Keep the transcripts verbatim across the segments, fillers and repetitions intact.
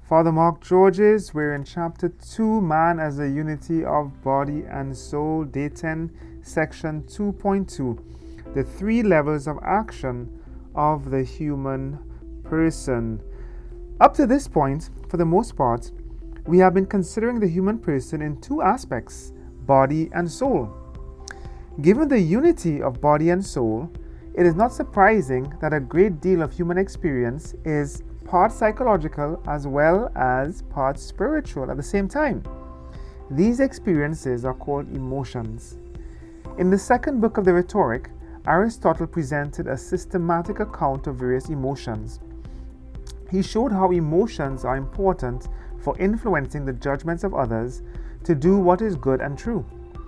Father Mark Georges, we're in chapter two, Man as a Unity of Body and Soul, day ten, section two point two, the three levels of action of the human person. Up to this point, for the most part, we have been considering the human person in two aspects, body and soul. Given the unity of body and soul, it is not surprising that a great deal of human experience is part psychological as well as part spiritual at the same time. These experiences are called emotions. In the second book of the Rhetoric, Aristotle presented a systematic account of various emotions. He showed how emotions are important for influencing the judgments of others to do what is good and true.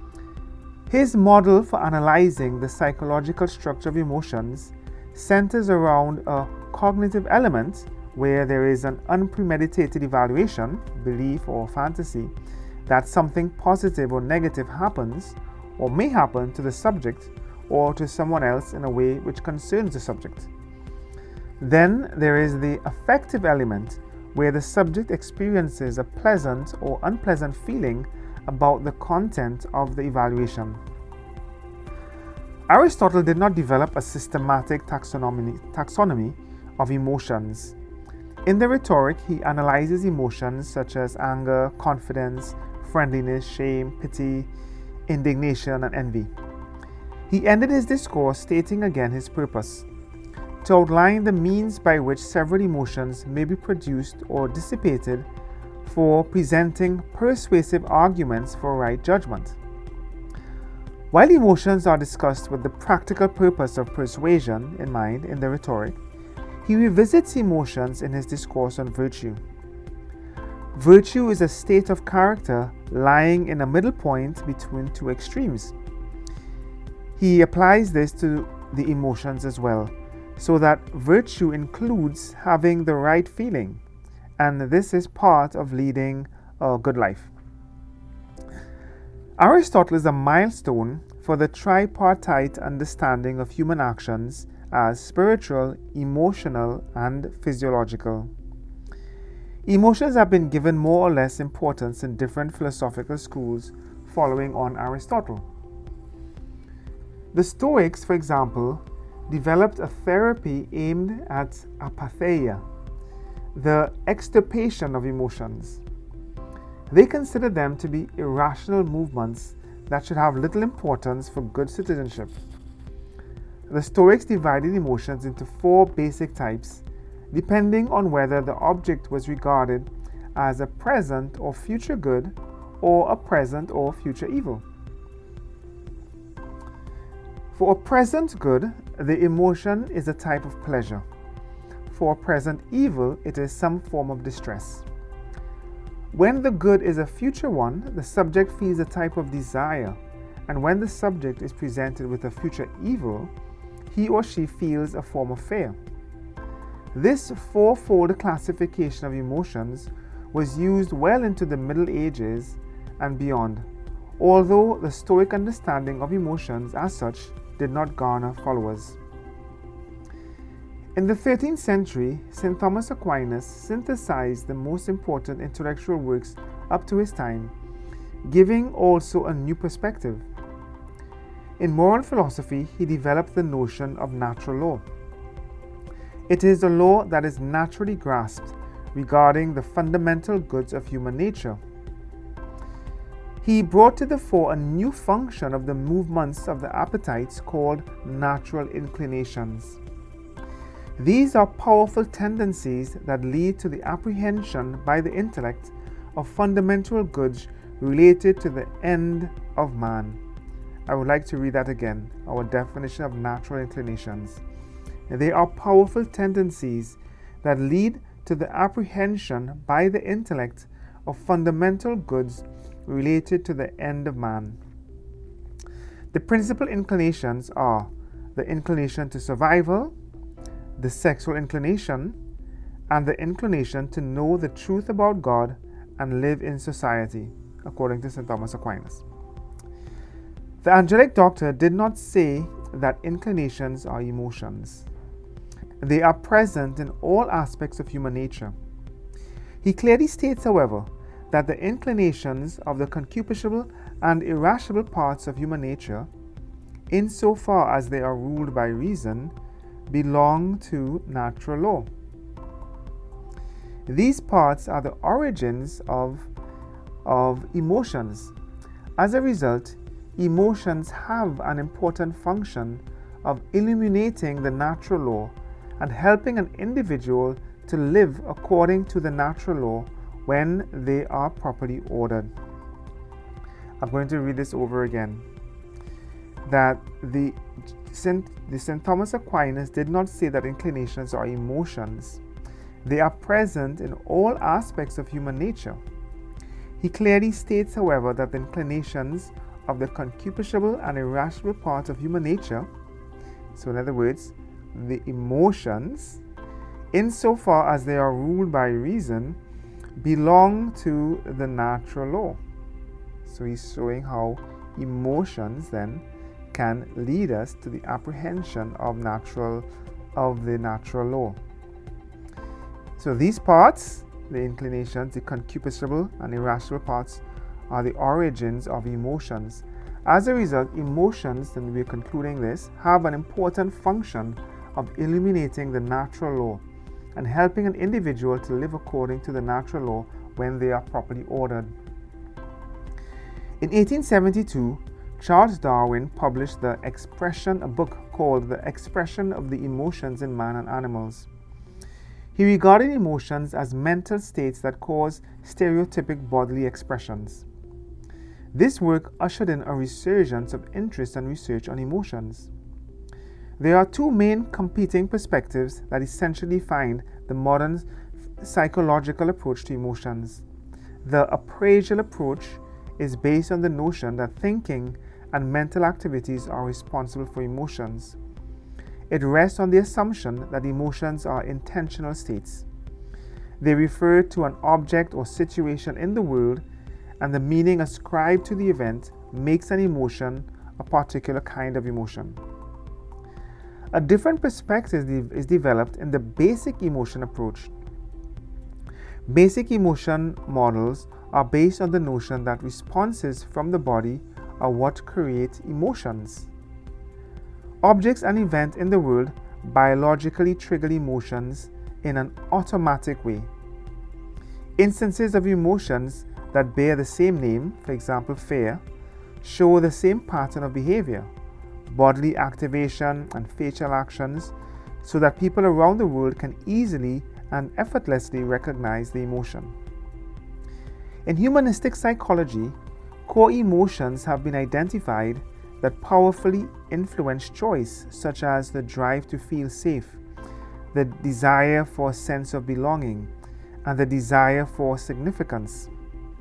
His model for analyzing the psychological structure of emotions centers around a cognitive element where there is an unpremeditated evaluation, belief or fantasy, that something positive or negative happens or may happen to the subject or to someone else in a way which concerns the subject. Then there is the affective element where the subject experiences a pleasant or unpleasant feeling about the content of the evaluation. Aristotle did not develop a systematic taxonomy, taxonomy of emotions. In the Rhetoric, he analyzes emotions such as anger, confidence, friendliness, shame, pity, indignation, and envy. He ended his discourse stating again his purpose: to outline the means by which several emotions may be produced or dissipated for presenting persuasive arguments for right judgment. While emotions are discussed with the practical purpose of persuasion in mind in the Rhetoric, he revisits emotions in his discourse on virtue. Virtue is a state of character lying in a middle point between two extremes. He applies this to the emotions as well, so that virtue includes having the right feeling, and this is part of leading a good life. Aristotle is a milestone for the tripartite understanding of human actions as spiritual, emotional, and physiological. Emotions have been given more or less importance in different philosophical schools following on Aristotle. The Stoics, for example, developed a therapy aimed at apatheia, the extirpation of emotions. They considered them to be irrational movements that should have little importance for good citizenship. The Stoics divided emotions into four basic types, depending on whether the object was regarded as a present or future good or a present or future evil. For a present good, the emotion is a type of pleasure. For a present evil, it is some form of distress. When the good is a future one, the subject feels a type of desire, and when the subject is presented with a future evil, he or she feels a form of fear. This fourfold classification of emotions was used well into the Middle Ages and beyond, although the Stoic understanding of emotions as such did not garner followers. In the thirteenth century, Saint Thomas Aquinas synthesized the most important intellectual works up to his time, giving also a new perspective. In moral philosophy, he developed the notion of natural law. It is a law that is naturally grasped regarding the fundamental goods of human nature. He brought to the fore a new function of the movements of the appetites called natural inclinations. These are powerful tendencies that lead to the apprehension by the intellect of fundamental goods related to the end of man. I would like to read that again, our definition of natural inclinations. They are powerful tendencies that lead to the apprehension by the intellect of fundamental goods related to the end of man. The principal inclinations are the inclination to survival, the sexual inclination, and the inclination to know the truth about God and live in society, according to Saint Thomas Aquinas. The angelic doctor did not say that inclinations are emotions. They are present in all aspects of human nature. He He clearly states, however, that the inclinations of the concupiscible and irascible parts of human nature, insofar as they are ruled by reason, belong to natural law. These parts are the origins of, of emotions. As a result, emotions have an important function of illuminating the natural law and helping an individual to live according to the natural law when they are properly ordered. I'm going to read this over again. That the Saint, the Saint Thomas Aquinas did not say that inclinations are emotions. They are present in all aspects of human nature. He clearly states, however, that the inclinations of the concupiscible and irascible part of human nature, so in other words, the emotions, insofar as they are ruled by reason, belong to the natural law. So he's showing how emotions then can lead us to the apprehension of natural of the natural law. So these parts, the inclinations, the concupiscible and irascible parts, are the origins of emotions. As a result, emotions, and we're concluding this, have an important function of illuminating the natural law and helping an individual to live according to the natural law when they are properly ordered. In eighteen seventy-two, Charles Darwin published the expression, a book called The Expression of the Emotions in Man and Animals. He regarded emotions as mental states that cause stereotypic bodily expressions. This work ushered in a resurgence of interest and research on emotions. There are two main competing perspectives that essentially define the modern psychological approach to emotions. The appraisal approach is based on the notion that thinking and mental activities are responsible for emotions. It rests on the assumption that emotions are intentional states. They refer to an object or situation in the world, and the meaning ascribed to the event makes an emotion a particular kind of emotion. A different perspective is developed in the basic emotion approach. Basic emotion models are based on the notion that responses from the body are what create emotions. Objects and events in the world biologically trigger emotions in an automatic way. Instances of emotions that bear the same name, for example fear, show the same pattern of behavior, bodily activation and facial actions, so that people around the world can easily and effortlessly recognize the emotion. In humanistic psychology, core emotions have been identified that powerfully influence choice, such as the drive to feel safe, the desire for a sense of belonging, and the desire for significance.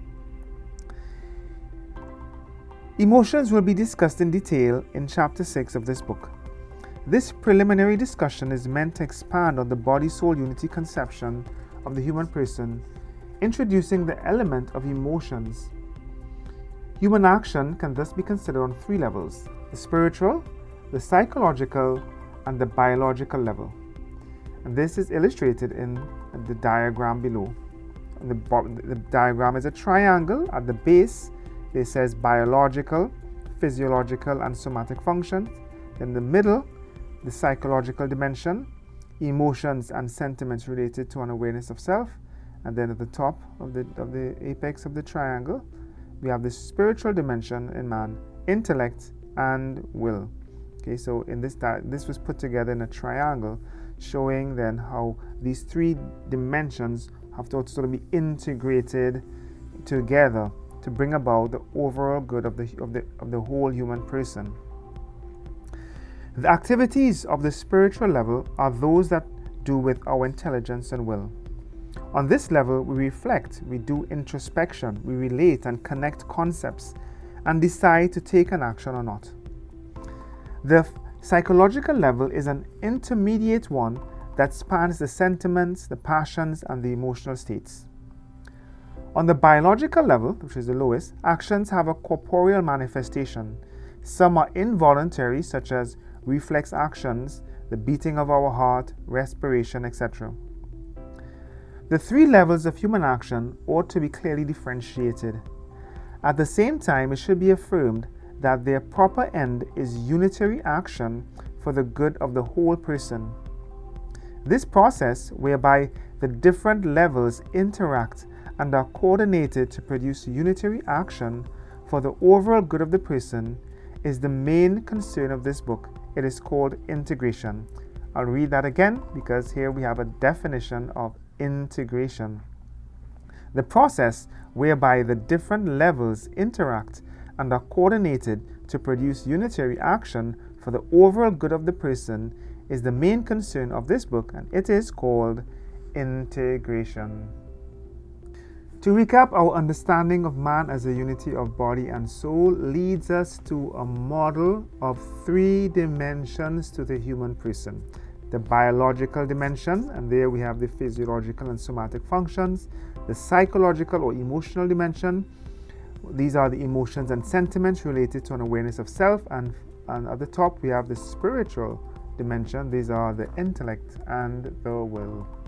Emotions will be discussed in detail in chapter six of this book. This preliminary discussion is meant to expand on the body-soul unity conception of the human person, introducing the element of emotions. Human action can thus be considered on three levels: the spiritual, the psychological, and the biological level. And this is illustrated in the diagram below. The, the diagram is a triangle. At the base, it says biological, physiological, and somatic functions. In the middle, the psychological dimension, emotions and sentiments related to an awareness of self. And then at the top of the, of the apex of the triangle, we have the spiritual dimension in man, intellect and will. Okay, so in this di- this was put together in a triangle, showing then how these three dimensions have to sort of be integrated together to bring about the overall good of the of the of the whole human person. The activities of the spiritual level are those that do with our intelligence and will. On this level, we reflect, we do introspection, we relate and connect concepts, and decide to take an action or not. The f- psychological level is an intermediate one that spans the sentiments, the passions, and the emotional states. On the biological level, which is the lowest, actions have a corporeal manifestation. Some are involuntary, such as reflex actions, the beating of our heart, respiration, et cetera. The three levels of human action ought to be clearly differentiated. At the same time, it should be affirmed that their proper end is unitary action for the good of the whole person. This process, whereby the different levels interact and are coordinated to produce unitary action for the overall good of the person, is the main concern of this book. It is called integration. I'll read that again because here we have a definition of integration. The process whereby the different levels interact and are coordinated to produce unitary action for the overall good of the person is the main concern of this book, and it is called integration. To recap, our understanding of man as a unity of body and soul leads us to a model of three dimensions to the human person. The biological dimension, and there we have the physiological and somatic functions. The psychological or emotional dimension, these are the emotions and sentiments related to an awareness of self, and, and at the top we have the spiritual dimension, these are the intellect and the will.